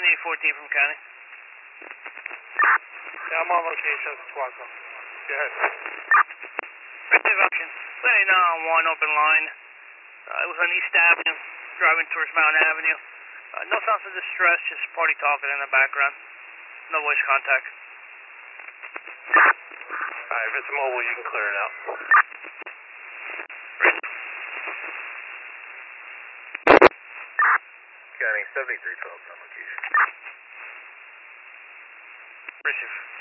7814 from County. Yeah, I'm on location, Squawka. Go ahead. Receive option. 29 on 1, open line. It was on East Avenue, driving towards Mountain Avenue. No sounds of distress, just party talking in the background. No voice contact. Alright, if it's mobile, you can clear it out. County 7312 on location. Receive.